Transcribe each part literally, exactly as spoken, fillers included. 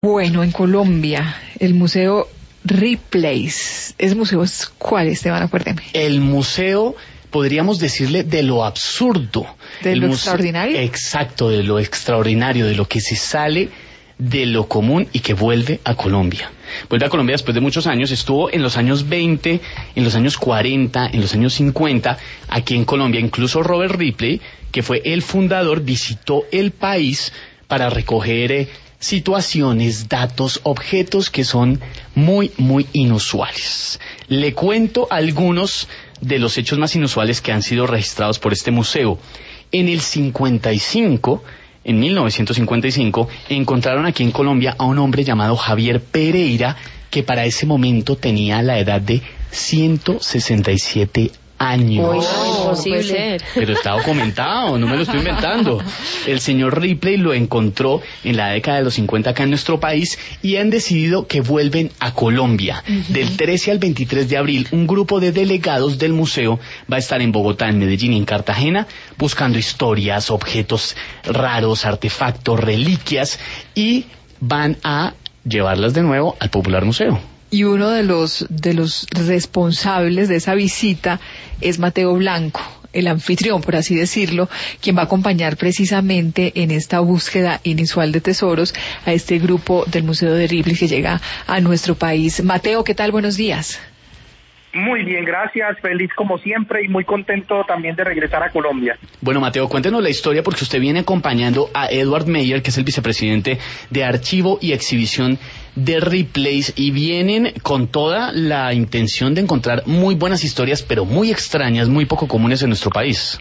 Bueno, en Colombia, el Museo Ripley's. ¿Ese museo es cuál, Esteban? Acuérdeme. El museo, podríamos decirle, de lo absurdo. ¿De el lo muse- extraordinario? Exacto, de lo extraordinario, de lo que se sale de lo común y que vuelve a Colombia. Vuelve a Colombia después de muchos años, estuvo en los años veinte, en los años cuarenta, en los años cincuenta, aquí en Colombia. Incluso Robert Ripley, que fue el fundador, visitó el país para recoger eh, situaciones, datos, objetos que son muy, muy inusuales. Le cuento algunos de los hechos más inusuales que han sido registrados por este museo. En el cincuenta y cinco, en mil novecientos cincuenta y cinco, encontraron aquí en Colombia a un hombre llamado Javier Pereira, que para ese momento tenía la edad de ciento sesenta y siete años. Uy, no, imposible. Pero está documentado, no me lo estoy inventando. El señor Ripley lo encontró en la década de los cincuenta acá en nuestro país y han decidido que vuelven a Colombia. Uh-huh. Del trece al veintitrés de abril, un grupo de delegados del museo va a estar en Bogotá, en Medellín y en Cartagena buscando historias, objetos raros, artefactos, reliquias, y van a llevarlas de nuevo al Popular Museo. Y uno de los de los responsables de esa visita es Mateo Blanco, el anfitrión, por así decirlo, quien va a acompañar precisamente en esta búsqueda inusual de tesoros a este grupo del Museo de Ripley que llega a nuestro país. Mateo, ¿qué tal? Buenos días. Muy bien, gracias, feliz como siempre y muy contento también de regresar a Colombia. Bueno, Mateo, cuéntenos la historia porque usted viene acompañando a Edward Meyer, que es el vicepresidente de Archivo y Exhibición de Ripley's, y vienen con toda la intención de encontrar muy buenas historias, pero muy extrañas, muy poco comunes en nuestro país.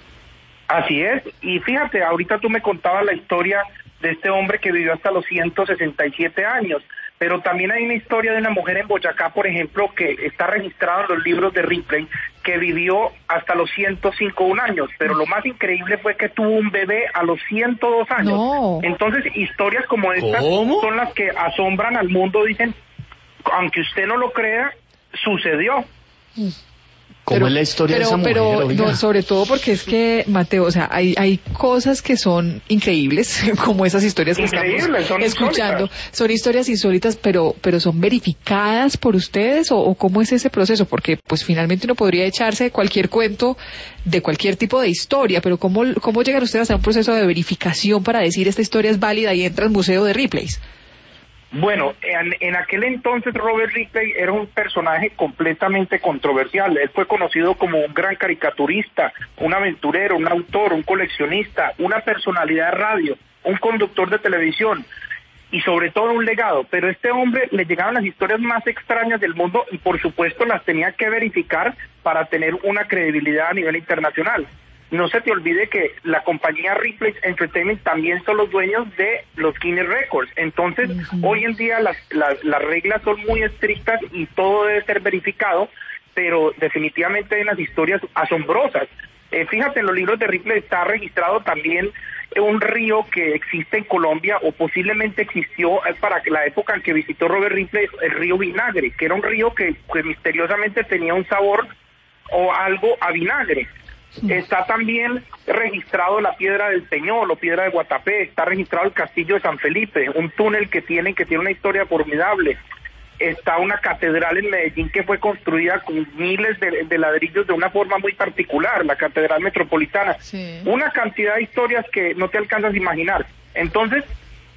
Así es, y fíjate, ahorita tú me contabas la historia de este hombre que vivió hasta los ciento sesenta y siete años, pero también hay una historia de una mujer en Boyacá, por ejemplo, que está registrada en los libros de Ripley, que vivió hasta los ciento cinco años, pero lo más increíble fue que tuvo un bebé a los ciento dos años. No. Entonces, historias como estas ¿Cómo? son las que asombran al mundo, dicen, aunque usted no lo crea, sucedió. ¿Cómo Pero, es la historia pero, de esa mujer? pero Oiga? no, sobre todo porque es que, Mateo, o sea, hay hay cosas que son increíbles, como esas historias que Increíbles, estamos son escuchando. insólitas. Son historias insólitas, pero pero son verificadas por ustedes, o, o cómo es ese proceso, porque pues finalmente uno podría echarse cualquier cuento de cualquier tipo de historia, pero cómo cómo llegan ustedes a un proceso de verificación para decir esta historia es válida y entra al Museo de Ripley's. Bueno, en, en aquel entonces Robert Ripley era un personaje completamente controversial. Él fue conocido como un gran caricaturista, un aventurero, un autor, un coleccionista, una personalidad de radio, un conductor de televisión y sobre todo un legado. Pero a este hombre le llegaban las historias más extrañas del mundo y por supuesto las tenía que verificar para tener una credibilidad a nivel internacional. No se te olvide que la compañía Ripley's Entertainment también son los dueños de los Guinness Records. Entonces, uh-huh. hoy en día las, las, las reglas son muy estrictas y todo debe ser verificado, pero definitivamente hay unas historias asombrosas. Eh, fíjate, en los libros de Ripley está registrado también un río que existe en Colombia o posiblemente existió para la época en que visitó Robert Ripley, el río Vinagre, que era un río que, que misteriosamente tenía un sabor o algo a vinagre. Está también registrado la Piedra del Peñol o Piedra de Guatapé, está registrado el Castillo de San Felipe, un túnel que tiene, que tiene una historia formidable. Está una catedral en Medellín que fue construida con miles de, de ladrillos de una forma muy particular, la Catedral Metropolitana. Sí. Una cantidad de historias que no te alcanzas a imaginar. Entonces,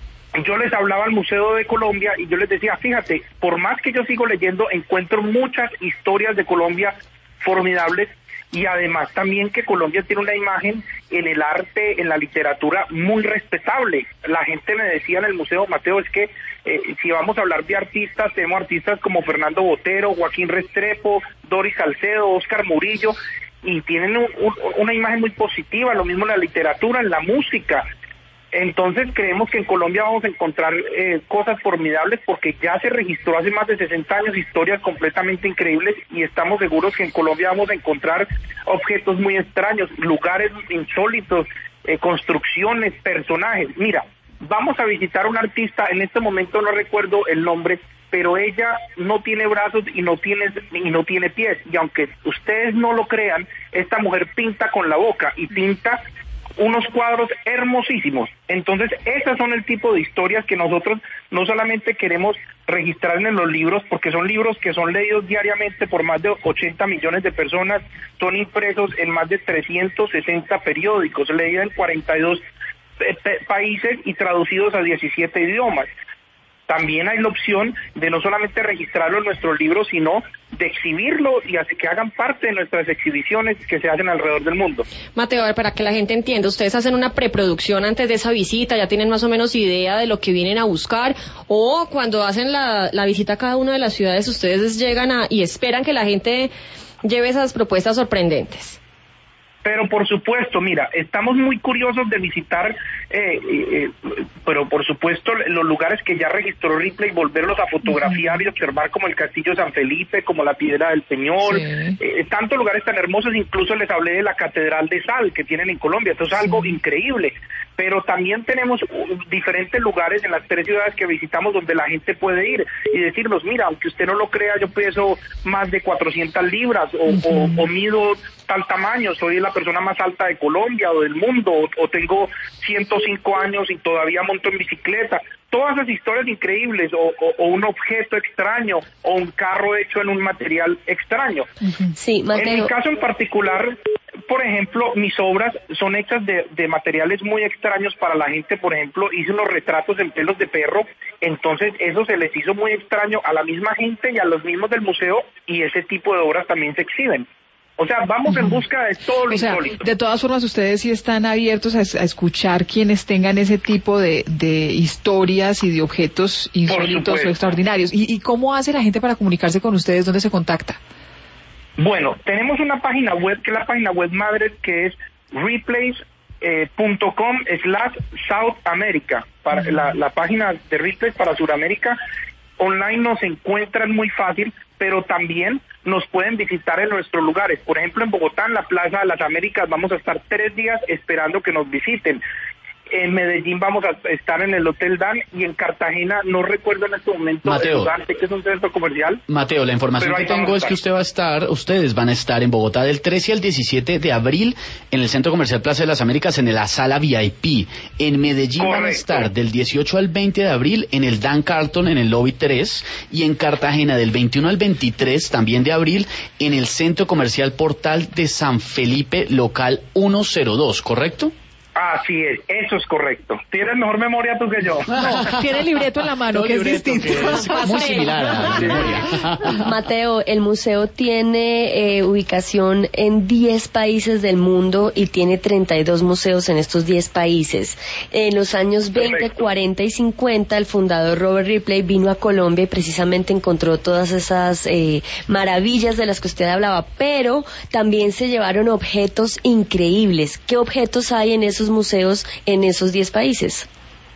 yo les hablaba al Museo de Colombia y yo les decía, fíjate, por más que yo sigo leyendo, encuentro muchas historias de Colombia formidables. Y además también que Colombia tiene una imagen en el arte, en la literatura muy respetable. La gente me decía en el museo, Mateo, es que eh, si vamos a hablar de artistas, tenemos artistas como Fernando Botero, Joaquín Restrepo, Doris Salcedo, Óscar Murillo, y tienen un, un, una imagen muy positiva, lo mismo en la literatura, en la música. Entonces creemos que en Colombia vamos a encontrar eh, cosas formidables porque ya se registró hace más de sesenta años historias completamente increíbles y estamos seguros que en Colombia vamos a encontrar objetos muy extraños, lugares insólitos, eh, construcciones, personajes. Mira, vamos a visitar a una artista, en este momento no recuerdo el nombre, pero ella no tiene brazos y no tiene y no tiene pies, y aunque ustedes no lo crean, esta mujer pinta con la boca y pinta unos cuadros hermosísimos. Entonces, esas son el tipo de historias que nosotros no solamente queremos registrar en los libros, porque son libros que son leídos diariamente por más de ochenta millones de personas, son impresos en más de trescientos sesenta periódicos, leídos en cuarenta y dos países y traducidos a diecisiete idiomas. También hay la opción de no solamente registrarlo en nuestros libros, sino de exhibirlo y hacer que hagan parte de nuestras exhibiciones que se hacen alrededor del mundo. Mateo, a ver, para que la gente entienda, ¿ustedes hacen una preproducción antes de esa visita? ¿Ya tienen más o menos idea de lo que vienen a buscar? ¿O cuando hacen la, la visita a cada una de las ciudades, ustedes llegan a y esperan que la gente lleve esas propuestas sorprendentes? Pero por supuesto, mira, estamos muy curiosos de visitar, eh, eh, pero por supuesto los lugares que ya registró Ripley, volverlos a fotografiar y observar, como el Castillo San Felipe, como la Piedra del Peñol, sí. eh, tantos lugares tan hermosos. Incluso les hablé de la Catedral de Sal que tienen en Colombia. Esto es algo sí. increíble. Pero también tenemos diferentes lugares en las tres ciudades que visitamos donde la gente puede ir y decirnos, mira, aunque usted no lo crea, yo peso más de cuatrocientas libras o, uh-huh. o, o mido tal tamaño, soy la persona más alta de Colombia o del mundo, o, o tengo ciento cinco años y todavía monto en bicicleta. Todas esas historias increíbles, o, o, o un objeto extraño, o un carro hecho en un material extraño. Uh-huh. Sí, Mateo. En mi caso en particular, por ejemplo, mis obras son hechas de, de materiales muy extraños para la gente. Por ejemplo, hice unos retratos en pelos de perro, entonces eso se les hizo muy extraño a la misma gente y a los mismos del museo, y ese tipo de obras también se exhiben. O sea, vamos en busca de todo lo o sea, insólito. De todas formas, ustedes sí están abiertos a, a escuchar quienes tengan ese tipo de, de historias y de objetos insólitos o extraordinarios. ¿Y, ¿Y cómo hace la gente para comunicarse con ustedes? ¿Dónde se contacta? Bueno, tenemos una página web, que es la página web madre, que es riplays punto com slash South America, para uh-huh. la, la página de Ripley para Sudamérica. Online nos encuentran muy fácil, pero también nos pueden visitar en nuestros lugares. Por ejemplo, en Bogotá, en la Plaza de las Américas, vamos a estar tres días esperando que nos visiten. En Medellín vamos a estar en el Hotel Dan, y en Cartagena, no recuerdo en este momento Mateo, el lugar, sé que es un centro comercial. Mateo, la información que tengo es que usted va a estar, ustedes van a estar en Bogotá del trece al diecisiete de abril en el Centro Comercial Plaza de las Américas, en la sala V I P. En Medellín Correcto. Van a estar del dieciocho al veinte de abril en el Dan Carlton, en el Lobby tres, y en Cartagena del veintiuno al veintitrés también de abril en el Centro Comercial Portal de San Felipe, local ciento dos, ¿correcto? Así es, eso es correcto. Tienes mejor memoria tú que yo. No, tiene el libreto en la mano, que es distinto. Que es muy similar a la memoria. Mateo, el museo tiene eh, ubicación en diez países del mundo y tiene treinta y dos museos en estos diez países. En los años veinte, Perfecto. cuarenta y cincuenta, el fundador Robert Ripley vino a Colombia y precisamente encontró todas esas eh, maravillas de las que usted hablaba, pero también se llevaron objetos increíbles. ¿Qué objetos hay en esos museos en esos diez países?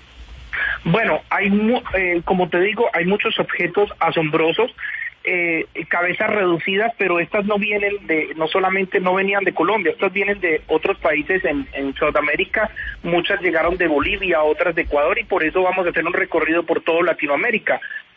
Bueno, hay eh, como te digo, hay muchos objetos asombrosos, eh, cabezas reducidas, pero estas no vienen de, no solamente no venían de Colombia, estas vienen de otros países en, en Sudamérica. Muchas llegaron de Bolivia, otras de Ecuador, y por eso vamos a hacer un recorrido por todo Latinoamérica.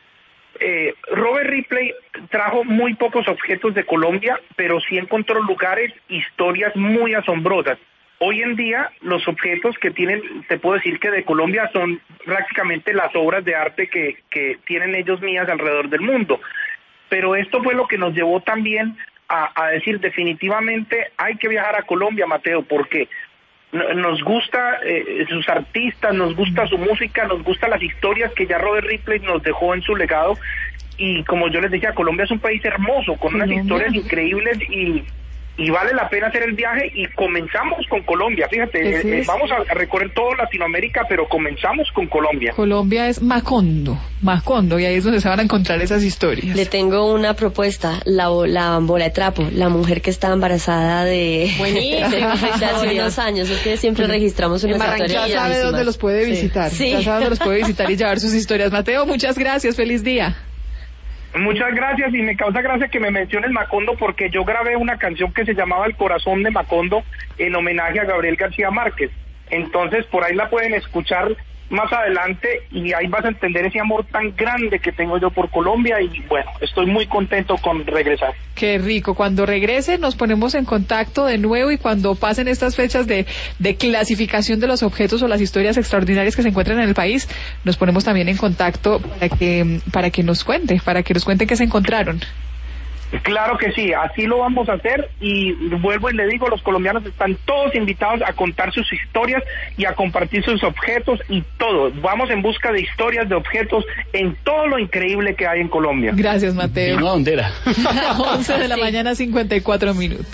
Eh, Robert Ripley trajo muy pocos objetos de Colombia, pero sí encontró lugares, historias muy asombrosas. Hoy en día, los objetos que tienen, te puedo decir que de Colombia, son prácticamente las obras de arte que, que tienen ellos mías alrededor del mundo. Pero esto fue lo que nos llevó también a, a decir, definitivamente hay que viajar a Colombia, Mateo, porque nos gusta eh, sus artistas, nos gusta su música, nos gustan las historias que ya Robert Ripley nos dejó en su legado. Y como yo les decía, Colombia es un país hermoso, con unas historias increíbles, y... y vale la pena hacer el viaje, y comenzamos con Colombia. Fíjate, eh, vamos a recorrer toda Latinoamérica, pero comenzamos con Colombia. Colombia es Macondo, Macondo, y ahí es donde se van a encontrar esas historias. Le tengo una propuesta, la, la bola de trapo, la mujer que está embarazada de, de hace unos años. Es que siempre registramos una historia. Ya sabe dónde los puede visitar, sí. ya sabe dónde los puede visitar y llevar sus historias. Mateo, muchas gracias, feliz día. Muchas gracias, y me causa gracia que me menciones Macondo, porque yo grabé una canción que se llamaba El Corazón de Macondo en homenaje a Gabriel García Márquez. Entonces, por ahí la pueden escuchar más adelante y ahí vas a entender ese amor tan grande que tengo yo por Colombia y bueno, estoy muy contento con regresar. Qué rico, cuando regrese nos ponemos en contacto de nuevo y cuando pasen estas fechas de, de clasificación de los objetos o las historias extraordinarias que se encuentran en el país, nos ponemos también en contacto para que, para que nos cuente, para que nos cuente qué se encontraron. Claro que sí, así lo vamos a hacer y vuelvo y le digo, los colombianos están todos invitados a contar sus historias y a compartir sus objetos y todo. Vamos en busca de historias, de objetos, en todo lo increíble que hay en Colombia. Gracias, Mateo. ¿A dónde era? once de la mañana, cincuenta y cuatro minutos.